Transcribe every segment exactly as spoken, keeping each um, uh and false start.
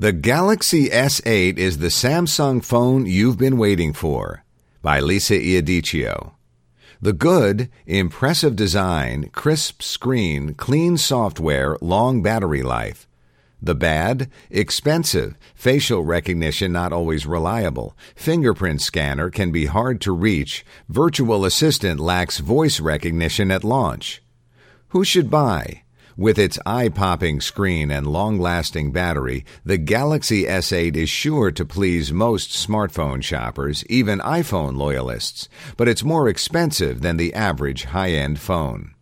The Galaxy S eight is the Samsung phone you've been waiting for, by Lisa Iudicio. The good, impressive design, crisp screen, clean software, long battery life. The bad, expensive, facial recognition not always reliable, fingerprint scanner can be hard to reach, virtual assistant lacks voice recognition at launch. Who should buy? With its eye-popping screen and long-lasting battery, the Galaxy S eight is sure to please most smartphone shoppers, even iPhone loyalists, but it's more expensive than the average high-end phone.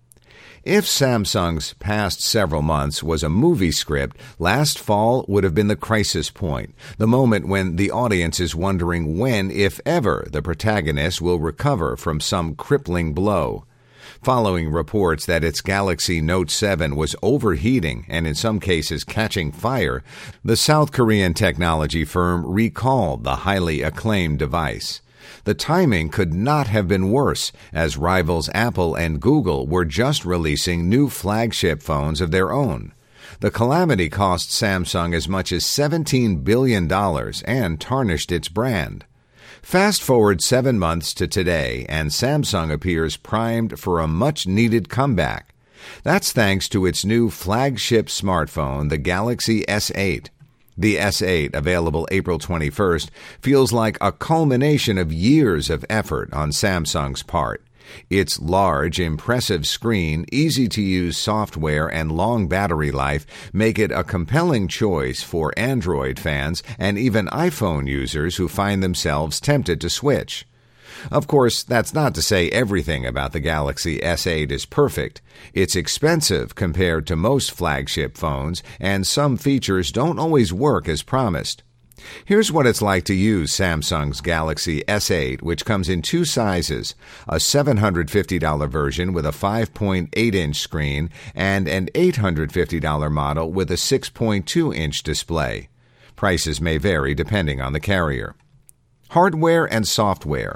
If Samsung's past several months was a movie script, last fall would have been the crisis point, the moment when the audience is wondering when, if ever, the protagonist will recover from some crippling blow. Following reports that its Galaxy Note seven was overheating and in some cases catching fire, the South Korean technology firm recalled the highly acclaimed device. The timing could not have been worse, as rivals Apple and Google were just releasing new flagship phones of their own. The calamity cost Samsung as much as seventeen billion dollars and tarnished its brand. Fast forward seven months to today, and Samsung appears primed for a much-needed comeback. That's thanks to its new flagship smartphone, the Galaxy S eight. The S eight, available April twenty-first, feels like a culmination of years of effort on Samsung's part. Its large, impressive screen, easy-to-use software, and long battery life make it a compelling choice for Android fans and even iPhone users who find themselves tempted to switch. Of course, that's not to say everything about the Galaxy S eight is perfect. It's expensive compared to most flagship phones, and some features don't always work as promised. Here's what it's like to use Samsung's Galaxy S eight, which comes in two sizes, a seven hundred fifty dollars version with a five point eight inch screen and an eight hundred fifty dollars model with a six point two inch display. Prices may vary depending on the carrier. Hardware and software.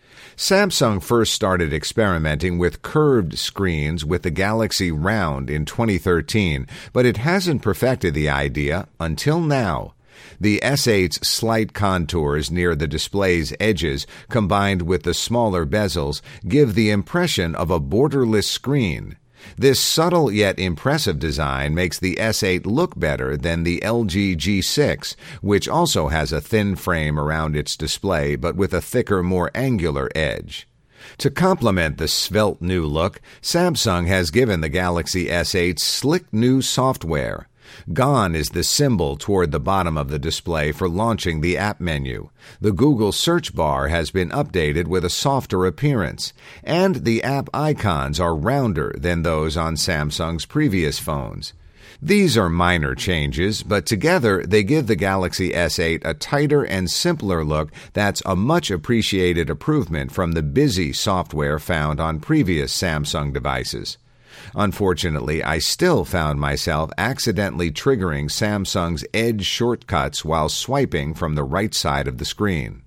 Samsung first started experimenting with curved screens with the Galaxy Round in twenty thirteen, but it hasn't perfected the idea until now. The S eight's slight contours near the display's edges, combined with the smaller bezels, give the impression of a borderless screen. This subtle yet impressive design makes the S eight look better than the L G G six, which also has a thin frame around its display but with a thicker, more angular edge. To complement the svelte new look, Samsung has given the Galaxy S eight slick new software. Gone is the symbol toward the bottom of the display for launching the app menu. The Google search bar has been updated with a softer appearance, and the app icons are rounder than those on Samsung's previous phones. These are minor changes, but together they give the Galaxy S eight a tighter and simpler look that's a much appreciated improvement from the busy software found on previous Samsung devices. Unfortunately, I still found myself accidentally triggering Samsung's Edge shortcuts while swiping from the right side of the screen.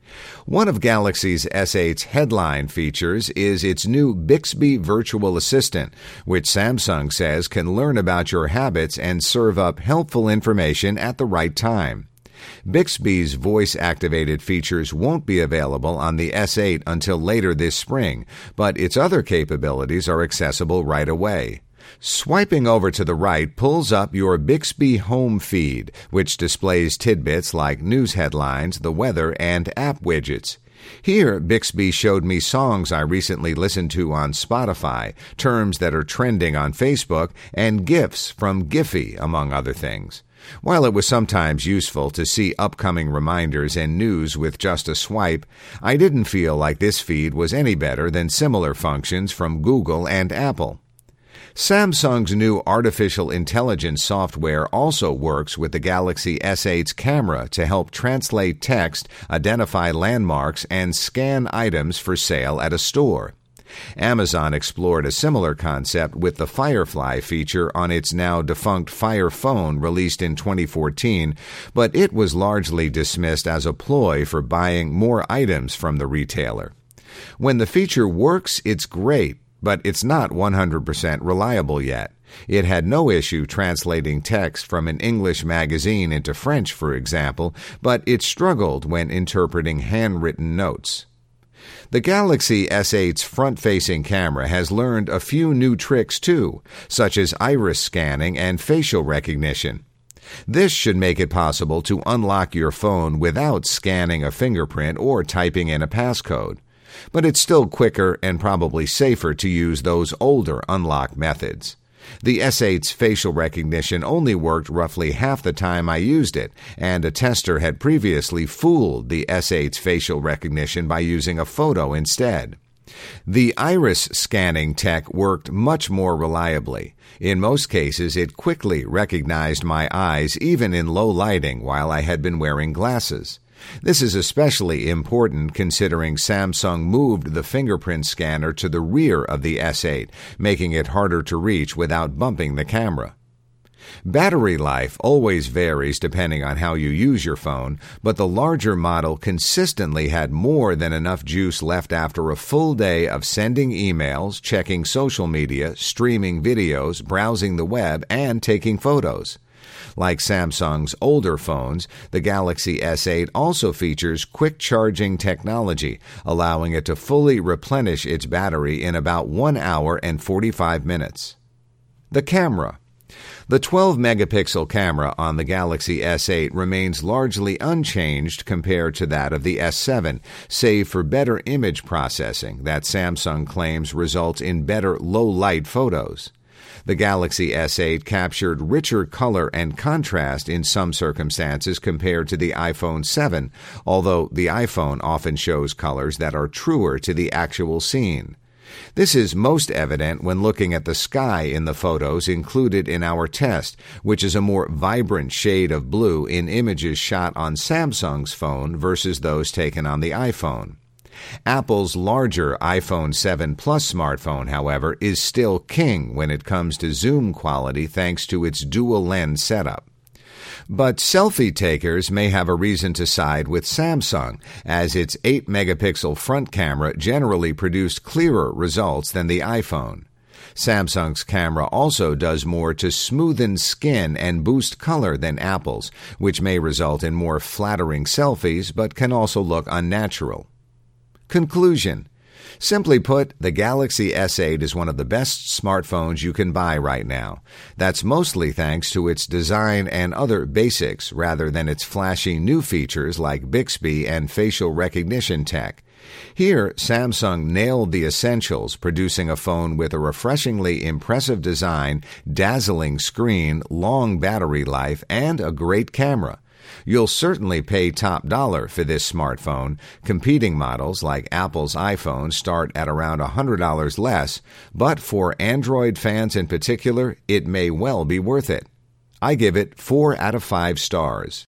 One of Galaxy's S eight's headline features is its new Bixby Virtual Assistant, which Samsung says can learn about your habits and serve up helpful information at the right time. Bixby's voice-activated features won't be available on the S eight until later this spring, but its other capabilities are accessible right away. Swiping over to the right pulls up your Bixby home feed, which displays tidbits like news headlines, the weather, and app widgets. Here, Bixby showed me songs I recently listened to on Spotify, terms that are trending on Facebook, and GIFs from Giphy, among other things. While it was sometimes useful to see upcoming reminders and news with just a swipe, I didn't feel like this feed was any better than similar functions from Google and Apple. Samsung's new artificial intelligence software also works with the Galaxy S eight's camera to help translate text, identify landmarks, and scan items for sale at a store. Amazon explored a similar concept with the Firefly feature on its now defunct Fire Phone released in twenty fourteen, but it was largely dismissed as a ploy for buying more items from the retailer. When the feature works, it's great, but it's not one hundred percent reliable yet. It had no issue translating text from an English magazine into French, for example, but it struggled when interpreting handwritten notes. The Galaxy S eight's front-facing camera has learned a few new tricks too, such as iris scanning and facial recognition. This should make it possible to unlock your phone without scanning a fingerprint or typing in a passcode. But it's still quicker and probably safer to use those older unlock methods. The S eight's facial recognition only worked roughly half the time I used it, and a tester had previously fooled the S eight's facial recognition by using a photo instead. The iris scanning tech worked much more reliably. In most cases, it quickly recognized my eyes even in low lighting while I had been wearing glasses. This is especially important considering Samsung moved the fingerprint scanner to the rear of the S eight, making it harder to reach without bumping the camera. Battery life always varies depending on how you use your phone, but the larger model consistently had more than enough juice left after a full day of sending emails, checking social media, streaming videos, browsing the web, and taking photos. Like Samsung's older phones, the Galaxy S eight also features quick charging technology, allowing it to fully replenish its battery in about one hour and forty-five minutes. The camera. The twelve megapixel camera on the Galaxy S eight remains largely unchanged compared to that of the S seven, save for better image processing that Samsung claims results in better low-light photos. The Galaxy S eight captured richer color and contrast in some circumstances compared to the iPhone seven, although the iPhone often shows colors that are truer to the actual scene. This is most evident when looking at the sky in the photos included in our test, which is a more vibrant shade of blue in images shot on Samsung's phone versus those taken on the iPhone. Apple's larger iPhone seven Plus smartphone, however, is still king when it comes to zoom quality thanks to its dual-lens setup. But selfie takers may have a reason to side with Samsung, as its eight megapixel front camera generally produced clearer results than the iPhone. Samsung's camera also does more to smoothen skin and boost color than Apple's, which may result in more flattering selfies but can also look unnatural. Conclusion. Simply put, the Galaxy S eight is one of the best smartphones you can buy right now. That's mostly thanks to its design and other basics rather than its flashy new features like Bixby and facial recognition tech. Here, Samsung nailed the essentials, producing a phone with a refreshingly impressive design, dazzling screen, long battery life, and a great camera. You'll certainly pay top dollar for this smartphone. Competing models like Apple's iPhone start at around one hundred dollars less, but for Android fans in particular, it may well be worth it. I give it four out of five stars.